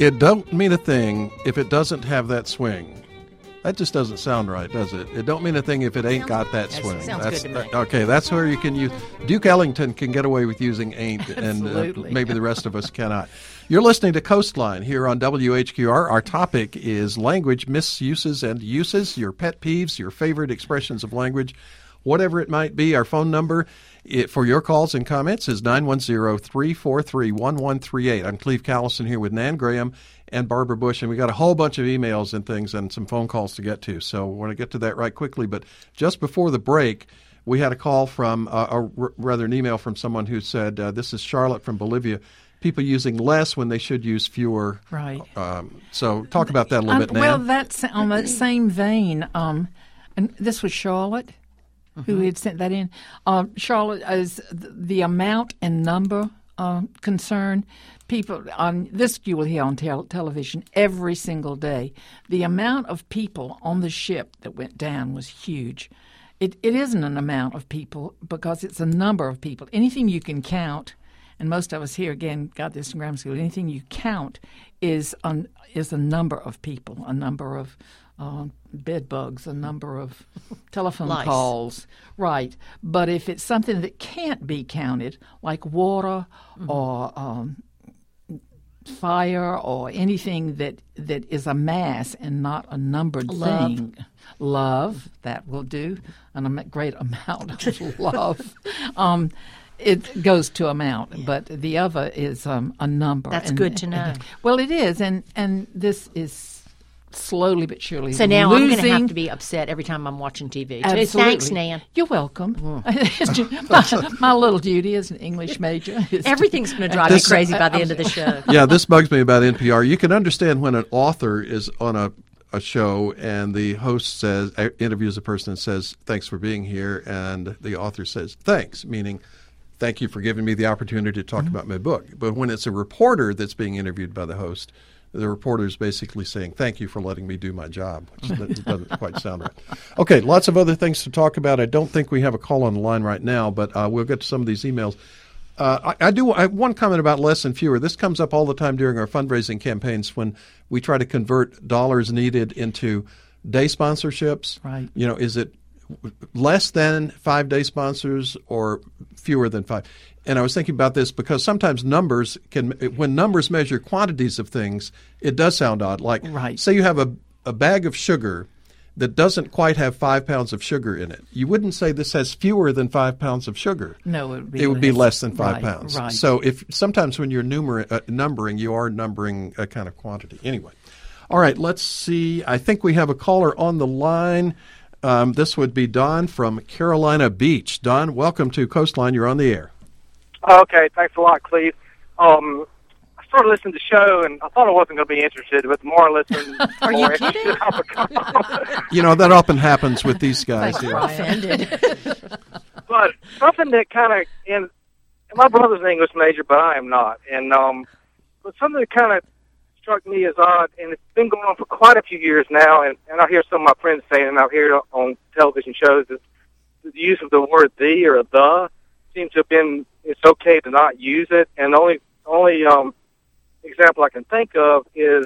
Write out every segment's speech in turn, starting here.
It don't mean a thing if it doesn't have that swing. That just doesn't sound right, does it? It don't mean a thing if it ain't got that swing. Sounds good to me. Okay, that's where you can use. Duke Ellington can get away with using ain't, and maybe the rest of us cannot. You're listening to Coastline here on WHQR. Our topic is language misuses and uses, your pet peeves, your favorite expressions of language, whatever it might be. Our phone number for your calls and comments is 910-343-1138. I'm Cleve Callison here with Nan Graham and Barbara Bush, and we got a whole bunch of emails and things and some phone calls to get to, so we want to get to that right quickly. But just before the break, we had a call from, rather an email from someone who said, this is Charlotte from Bolivia, people using less when they should use fewer. Right. So talk about that a little bit, Nan. Well, that's on that same vein. And this was Charlotte who had sent that in. Charlotte, is the amount and number concern, people on this you will hear on television every single day. The amount of people on the ship that went down was huge. It isn't an amount of people because it's a number of people. Anything you can count, and most of us here again got this in grammar school. Anything you count is a number of people, a number of bed bugs, a number of telephone calls. Right. But if it's something that can't be counted, like water or fire or anything that is a mass and not a numbered thing. Love, that will do, and a great amount of love. It goes to amount, but the other is a number. That's good to know. Well, it is, and this is slowly but surely So now losing. I'm going to have to be upset every time I'm watching TV. Absolutely. Thanks, Nan. You're welcome. My little duty as an English major. Everything's going to drive me crazy by the end of the show. Yeah, this bugs me about NPR. You can understand when an author is on a show and the host interviews a person and says, thanks for being here, and the author says, thanks, meaning thank you for giving me the opportunity to talk about my book. But when it's a reporter that's being interviewed by the host, the reporter is basically saying, thank you for letting me do my job, which doesn't quite sound right. Okay, lots of other things to talk about. I don't think we have a call on the line right now, but we'll get to some of these emails. I have one comment about less and fewer. This comes up all the time during our fundraising campaigns when we try to convert dollars needed into day sponsorships. Right. You know, is it less than 5 day sponsors or fewer than 5? And I was thinking about this because sometimes when numbers measure quantities of things, it does sound odd. Like, say you have a bag of sugar that doesn't quite have 5 pounds of sugar in it. You wouldn't say this has fewer than 5 pounds of sugar. No, it would be less than 5 pounds. Right. So sometimes when you're numbering, you are numbering a kind of quantity. Anyway, all right, let's see. I think we have a caller on the line. This would be Don from Carolina Beach. Don, welcome to Coastline. You're on the air. Okay, thanks a lot, Cleve. I started listening to the show, and I thought I wasn't going to be interested, but the more I listened, Are you kidding? You know, that often happens with these guys. Thanks, offended. But something that kind of, and my brother's an English major, but I am not, and but something that kind of struck me as odd, and it's been going on for quite a few years now, and I hear some of my friends saying, and I hear it on television shows, that the use of the word the or the seems to have been, it's okay to not use it, and the only example I can think of is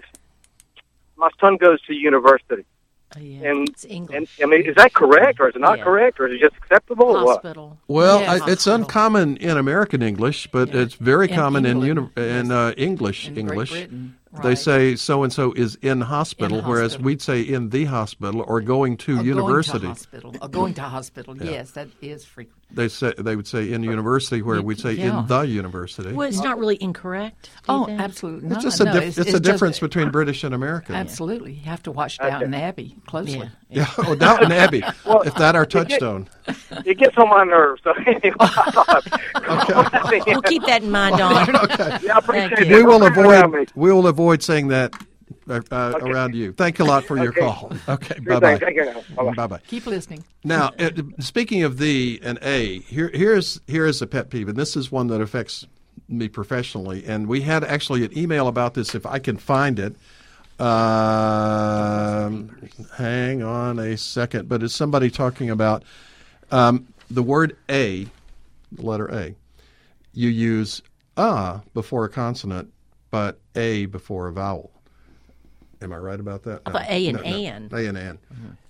my son goes to university. And it's English. And I mean, is that correct, or is it not correct, or is it just acceptable? Hospital. Well, Hospital. it's uncommon in American English, but it's very common in English. Great Britain. They say so-and-so is in hospital, whereas we'd say in the hospital or going to university. Going to hospital, yes, that is frequent. They would say in university, where we'd say in the university. Well, it's not really incorrect. Absolutely not. It's just it's a difference between British and American. Absolutely. You have to watch Downton Abbey closely. Yeah, Downton Abbey, if that our touchstone. It gets on my nerves. So anyway, We'll keep that in mind, Don. Okay. Yeah, I appreciate it. We will avoid saying that around you. Thank you a lot for your call. Okay, bye-bye. Bye-bye. Keep listening. Now, speaking of the and a, here's a pet peeve, and this is one that affects me professionally. And we had actually an email about this, if I can find it. Hang on a second. But it's somebody talking about the word a, the letter A. You use before a consonant but a before a vowel. Am I right about that? No. But A and No. an. A and an.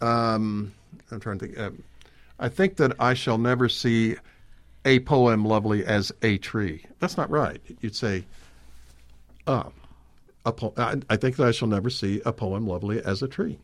I'm trying to think. I think that I shall never see a poem lovely as a tree. That's not right. You'd say, I think that I shall never see a poem lovely as a tree.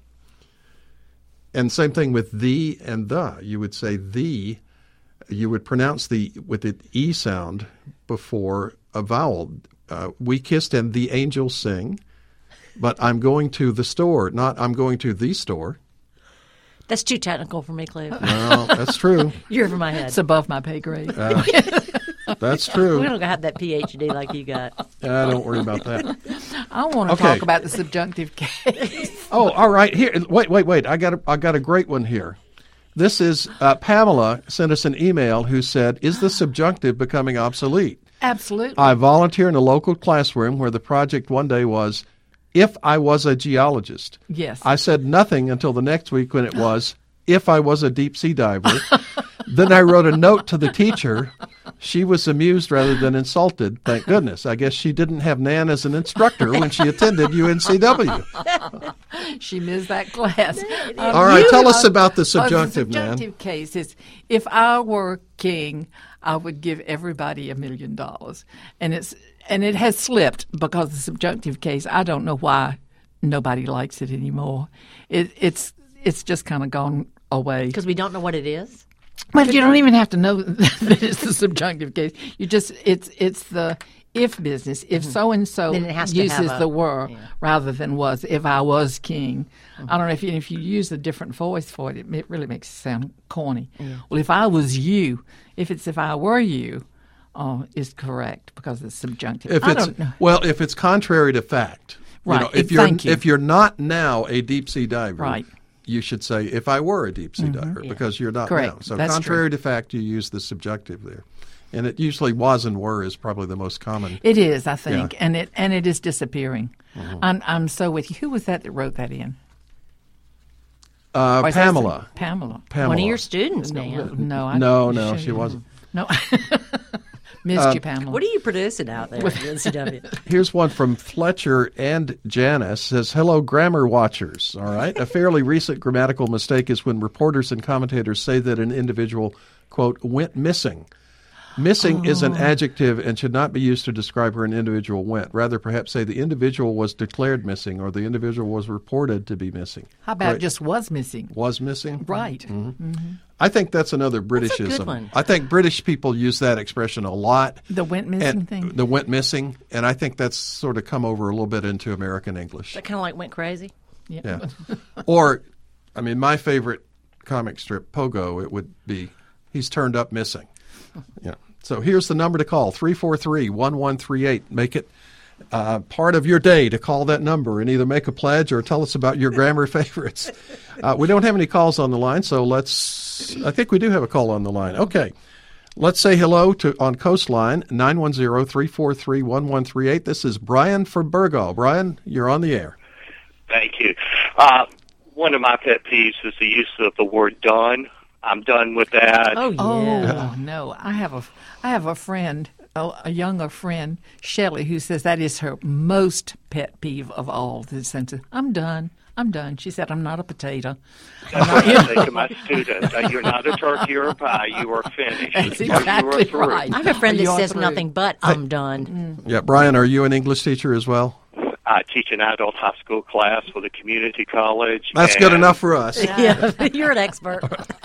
And same thing with the and the. You would say the. You would pronounce the with the E sound before a vowel. We kissed and the angels sing, but I'm going to the store, not I'm going to the store. That's too technical for me, Cliff. Well, that's true. You're over my head. It's above my pay grade. That's true. We don't have that PhD like you got. Don't worry about that. I want to Okay. talk about the subjunctive case. Oh, all right. Here, wait. I got a great one here. This is Pamela sent us an email who said, "Is the subjunctive becoming obsolete? Absolutely. I volunteer in a local classroom where the project one day was, if I was a geologist. Yes. I said nothing until the next week when it was, if I was a deep sea diver. Then I wrote a note to the teacher. She was amused rather than insulted. Thank goodness. I guess she didn't have Nan as an instructor when she attended UNCW. She missed that class. All right, tell us about the subjunctive, the Nan. subjunctive case is, if I were king, I would give everybody $1 million. And it has slipped because the subjunctive case, I don't know why nobody likes it anymore. It's just kind of gone away. Because we don't know what it is. Well, you don't even have to know that it's the subjunctive case. You just it's the if business. If so and so Then it has to uses have the were rather than was. If I was king, I don't know if you use a different voice for it. It really makes it sound corny. Well, if I was you, if I were you, is correct because it's subjunctive. I don't know. Well, if it's contrary to fact, Right. if Thank you. if you're not now a deep sea diver, Right. you should say if I were a deep sea diver because you're not Correct. now. So That's contrary to fact, you use the subjunctive there, and it usually was and were is probably the most common. It is, I think, Yeah. and it is disappearing. I'm so with you. Who was that wrote that in? Or is that Pamela. Pamela. One of your students, Dan. No, No, she wasn't. No. Missed you, Pamela. What are you producing out there at UNCW? Here's one from Fletcher and Janice. Says, hello, grammar watchers. All right. A fairly recent grammatical mistake is when reporters and commentators say that an individual, quote, went missing. Missing is an adjective and should not be used to describe where an individual went. Rather, perhaps say the individual was declared missing or the individual was reported to be missing. How about Right. just was missing? Was missing? Right. I think that's another That's a Britishism. good one. I think British people use that expression a lot. The went missing And thing? the went missing, and I think that's sort of come over a little bit into American English. That kind of like went crazy. Yeah. Or, I mean, my favorite comic strip, Pogo, it would be, he's turned up missing. Yeah. So here's the number to call, 343-1138. Make it part of your day to call that number and either make a pledge or tell us about your grammar favorites. We don't have any calls on the line, so I think we do have a call on the line. Okay. Let's say hello on Coastline, 910-343-1138. This is Brian from Burgaw. Brian, you're on the air. Thank you. One of my pet peeves is the use of the word done. I'm done with that. Oh, yeah. Oh no! I have a friend, a younger friend, Shelley, who says that is her most pet peeve of all. The sense of I'm done. She said, "I'm not a potato." That's what I say to my students. You're not a turkey or a pie. You are finished. That's Or you are exactly through. right. I have a friend that You are says through. nothing but I'm done. Yeah, Brian, are you an English teacher as well? I teach an adult high school class with a community college. That's good enough for us. Yeah, you're an expert.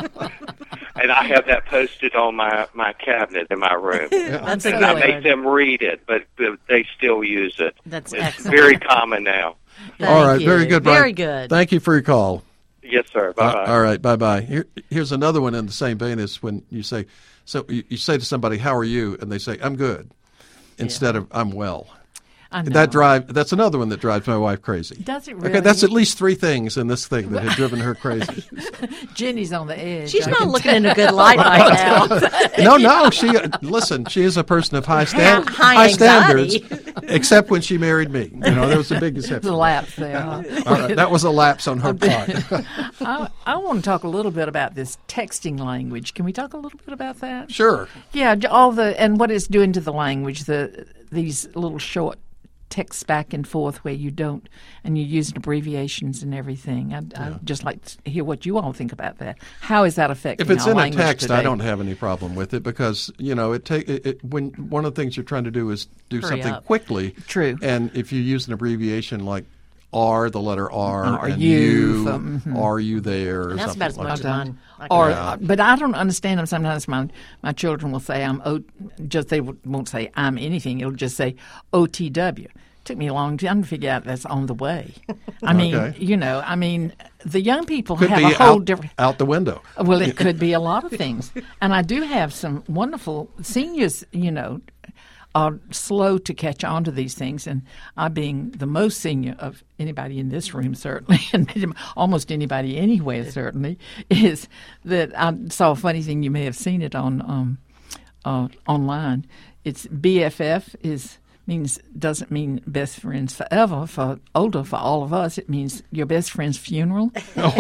And I have that posted on my cabinet in my room. That's a And I good make one. them read it, but they still use it. That's It's excellent. very common now. All right, Thank very you. good, Brian. Very good. Thank you for your call. Yes, sir. Bye-bye. All right, bye-bye. Here's another one in the same vein as when you say, so you say to somebody, how are you? And they say, I'm good, instead of I'm well. I know. That's another one that drives my wife crazy. Does it really? Okay, that's at least three things in this thing that have driven her crazy. Jenny's on the edge. She's I not can looking in a good light right now. No, she is a person of high High standards, anxiety. except when she married me. There was a big exception. The lapse there. Huh? All right, that was a lapse on her part. I want to talk a little bit about this texting language. Can we talk a little bit about that? Sure. Yeah, and what it's doing to the language. These little short texts back and forth where you don't, and you're using abbreviations and everything. I'd just like to hear what you all think about that. How is that affecting If it's our in a language text, today? I don't have any problem with it because when one of the things you're trying to do is do Hurry something up. quickly. True. And if you use an abbreviation like R, the letter R, Or and you, are you there? Or And that's something about as like much that. as mine. But I don't understand them. Sometimes my children will say they won't say I'm anything. It'll just say OTW. Took me a long time to figure out that's on the way. I mean, Okay. the young people Could have be a whole different. out the window. Well, it could be a lot of things. And I do have some wonderful seniors, are slow to catch on to these things. And I, being the most senior of anybody in this room, certainly, and almost anybody anywhere, certainly, is that I saw a funny thing. You may have seen it on online. It's BFF doesn't mean best friends forever. For all of us, it means your best friend's funeral.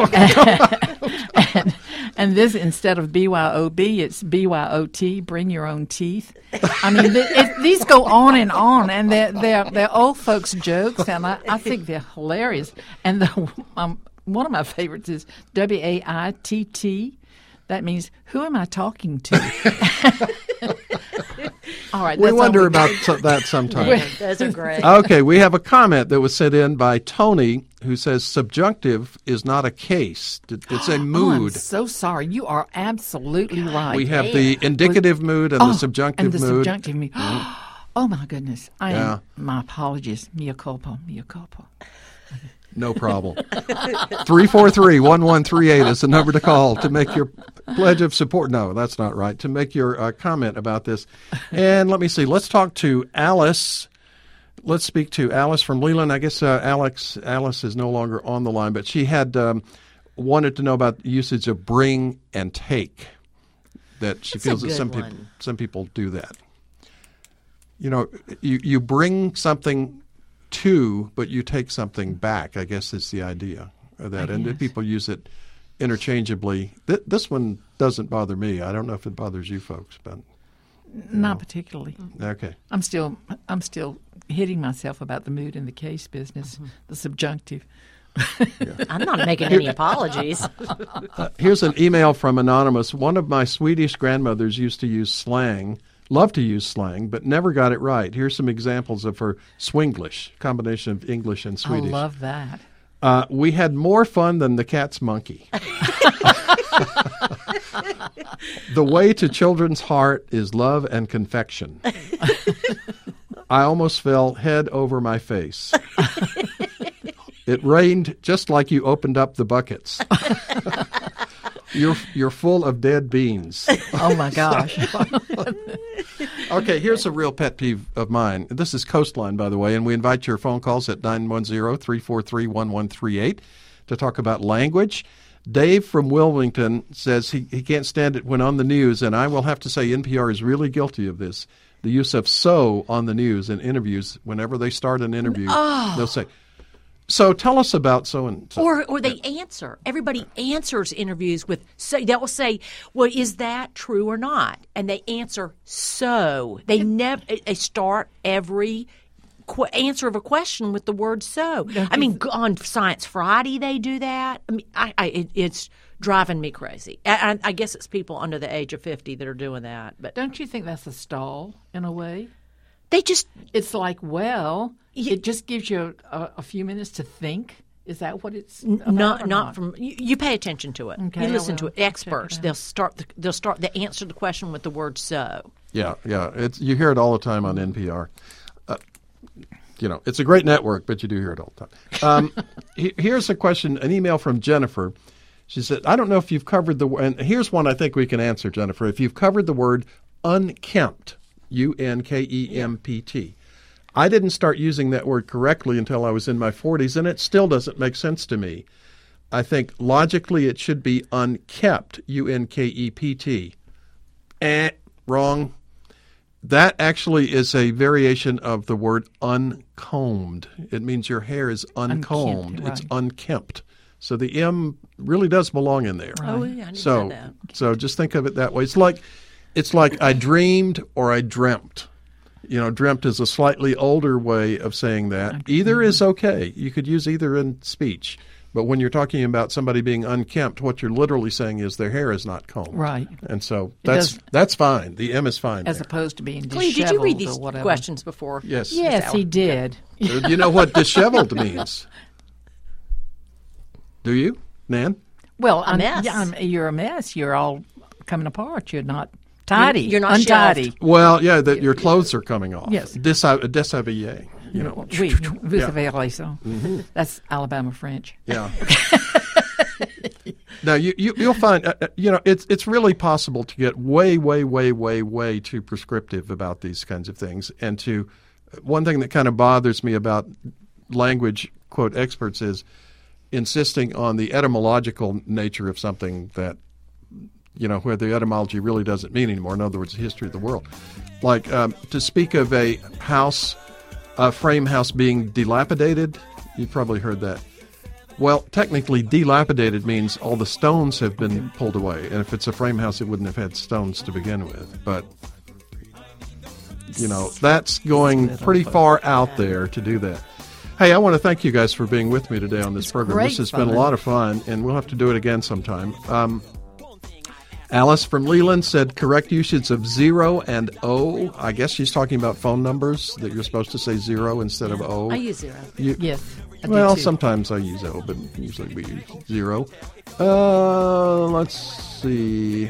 and this, instead of BYOB, it's BYOT. Bring your own teeth. I mean, these go on, and they're old folks' jokes, and I think they're hilarious. And one of my favorites is WAITT. That means, who am I talking to? All right. We that's wonder all we about got. that sometimes. Those are great. Okay, we have a comment that was sent in by Tony who says subjunctive is not a case. It's a Oh, I'm mood. so sorry. You are absolutely right. We have the indicative mood and the subjunctive and the mood. subjunctive mood. Oh my goodness! Yeah. My apologies. Mea culpa. Mea culpa. No problem. 343-1138 is the number to call to make your pledge of support. No, that's not right. To make your comment about this. And let me see. Let's talk to Alice. Let's speak to Alice from Leland. I guess Alice is no longer on the line, but she had wanted to know about the usage of bring and take. That she That's a feels that good some people do that. You bring something to, but you take something back, I guess is the idea of that. And people use it interchangeably. This one doesn't bother me. I don't know if it bothers you folks, but Not particularly. okay. I'm still hitting myself about the mood in the case business, the subjunctive. I'm not making any apologies. Here's an email from Anonymous. One of my Swedish grandmothers used to use slang, loved to use slang, but never got it right. Here's some examples of her Swinglish, combination of English and Swedish. I love that. We had more fun than the cat's monkey. The way to children's heart is love and confection. I almost fell head over my face. It rained just like you opened up the buckets. You're full of dead beans. Oh my gosh. Okay, here's a real pet peeve of mine. This is Coastline, by the way, and we invite your phone calls at 910-343-1138 to talk about language. Dave from Wilmington says he can't stand it when on the news, and I will have to say NPR is really guilty of this, the use of so on the news in interviews. Whenever they start an interview, they'll say, so tell us about so-and-so. Or they answer. Everybody answers interviews with so. They will say, "Well, is that true or not?" And they answer so. They never. They start every answer of a question with the word so. I mean, on Science Friday they do that. I mean, it's driving me crazy. I guess it's people under the age of 50 that are doing that. But Don't you think that's a stall in a way? they just. It's like, well, it just gives you a few minutes to think. Is that what it's about? Not from you pay attention to it. Okay, You listen I to will. it. Experts. They'll answer the question with the word so. Yeah. You hear it all the time on NPR. It's a great network, but you do hear it all the time. Here's a question, an email from Jennifer. She said, I don't know if you've covered and here's one I think we can answer, Jennifer. If you've covered the word unkempt, UNKEMPT. I didn't start using that word correctly until I was in my 40s, and it still doesn't make sense to me. I think logically it should be unkept, UNKEPT. Wrong. That actually is a variation of the word uncombed. It means your hair is uncombed. Unkempt, It's right. unkempt. So the M really does belong in there. Oh, yeah, I didn't know that. So just think of it that way. It's like I dreamed or I dreamt. Dreamt is a slightly older way of saying that. Either is okay. You could use either in speech. But when you're talking about somebody being unkempt, what you're literally saying is their hair is not combed. Right. And so that's fine. The M is fine. As there. opposed to being disheveled. Cleve, did you read these or whatever. questions before? Yes. Yes, he did. Do you know what disheveled means? Do you, Nan? Well, A mess. You're a mess. You're all coming apart. You're not tidy. You're not untidy. shelved. Well, yeah, that your clothes are coming off. Yes. Déshabillé. Oui, vous savez raison. That's Alabama French. Yeah. Now you'll find it's really possible to get way too prescriptive about these kinds of things, and one thing that kind of bothers me about language quote experts is insisting on the etymological nature of something that where the etymology really doesn't mean anymore. In other words, the history of the world, like to speak of a frame house being dilapidated. You've probably heard that. Well, technically, dilapidated means all the stones have been pulled away. And if it's a frame house, it wouldn't have had stones to begin with. But, that's going pretty far out there to do that. Hey, I want to thank you guys for being with me today on this program. This has been a lot of fun, and we'll have to do it again sometime. Alice from Leland said correct usage of 0 and O. I guess she's talking about phone numbers, that you're supposed to say 0 instead of O. I use 0. Yes. I do Well, too. sometimes I use O, but usually we use 0. Let's see.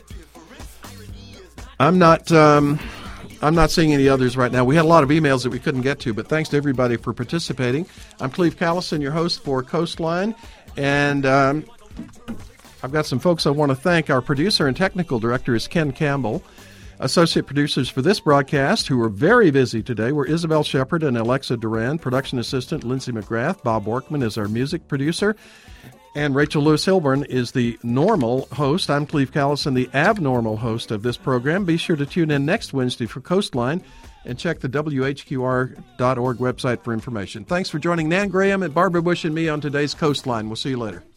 I'm not seeing any others right now. We had a lot of emails that we couldn't get to, but thanks to everybody for participating. I'm Cleve Callison, your host for Coastline, and I've got some folks I want to thank. Our producer and technical director is Ken Campbell. Associate producers for this broadcast, who are very busy today, were Isabel Shepard and Alexa Duran. Production assistant Lindsay McGrath. Bob Workman is our music producer. And Rachel Lewis Hilburn is the normal host. I'm Cleve Callison, the abnormal host of this program. Be sure to tune in next Wednesday for Coastline and check the WHQR.org website for information. Thanks for joining Nan Graham and Barbara Bush and me on today's Coastline. We'll see you later.